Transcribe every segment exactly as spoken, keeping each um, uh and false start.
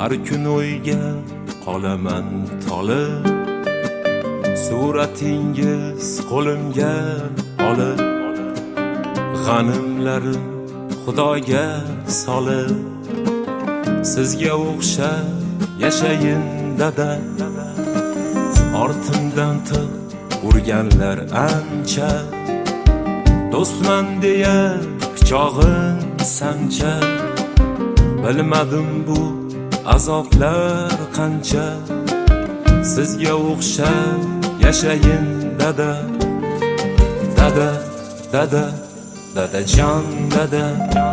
har kun o'yga qolaman tolib, suratingiz qo'limga olib, g'animlarim Xudoga solib, sizga o'xshab yashayin dada. Ortimdan tiq urganlar ancha, do'stman deya pichog'in sancha, bilmadim bu azoblar qancha. Sizga o'xshab yashayin dada. Dada, dada, dadajon dada.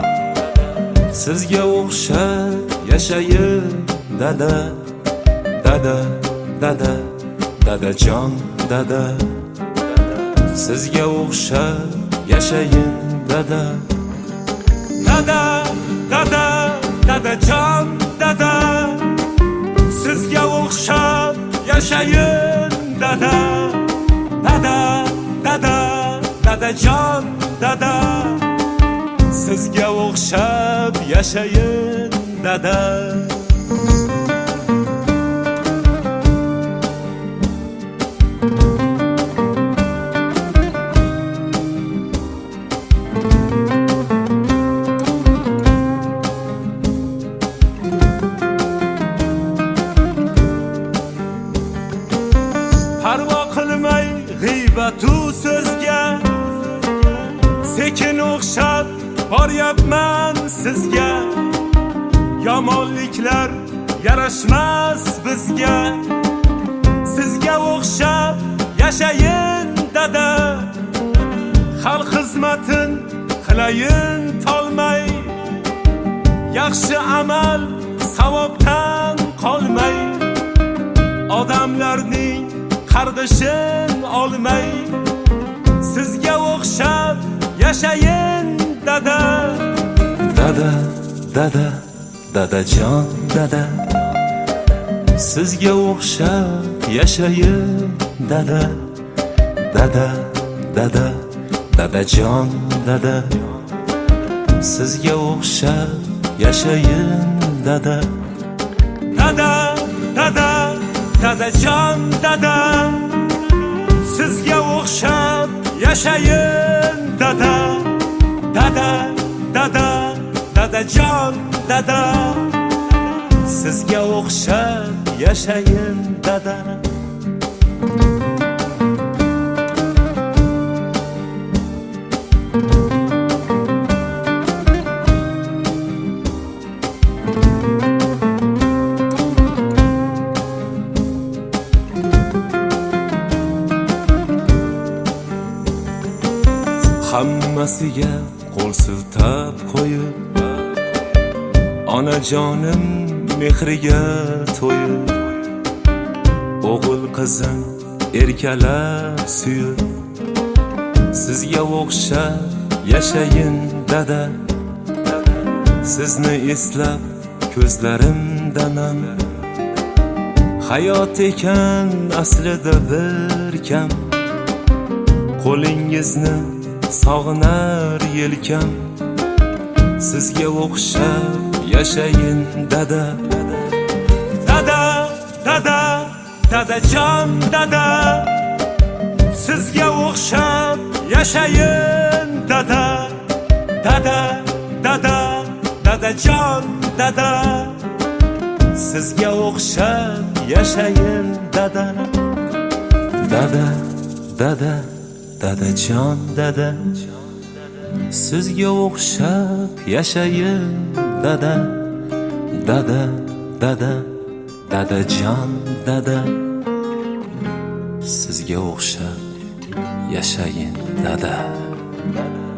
Sizga o'xshab yashayin dada. Dada, dada, dadajon dada. Sizga o'xshab yashayin dada. Dada, dada, dadajon dada. Sizga o'xshab yashayin dada. Dada, dada, dadajon dada. Sizga o'xshab yashayin dada. Parvo qilmay g'iybat-u so'zga, sekin o'xshab boryapman sizga. Yomonliklar yarashmas bizga. Sizga o'xshab yashayin dada. Xalq xizmatin qilayin tolmay, yaxshi amal savobdan qolmay, odamlarning qardishin olmay, sizga o'xshab yashayin dada. Dada, dada, dadajon dada. Sizga o'xshab yashayin dada. Dada, dada, dadajon dada. Sizga o'xshab yashayin dada. Dada, dada, dadajon dada. Sizga o'xshab yashayin dada. Dada, dada, dadajon dada. Sizga o'xshab yashayin dada. Hammasiga qo'l siltab qo'yib, onajonim mehriga to'yib, o'g'il qizim erkalab suyib, sizga o'xshab yashayin dada. Sizni eslab ko'zlarimdaman, hayot ekan aslida bir kam. Qo'lingizni sog'inar yelkam, sizga o'xshab yashayin dada. Dada, dada, dadajon dada. Sizga o'xshab yashayin dada. Dada, dada, dadajon dada. Sizga o'xshab yashayin dada. Dada, dada, dadajon dada. Sizga o'xshab yashayin dada. Dada, dada, dadajon dada. Sizga o'xshab yashayin dada.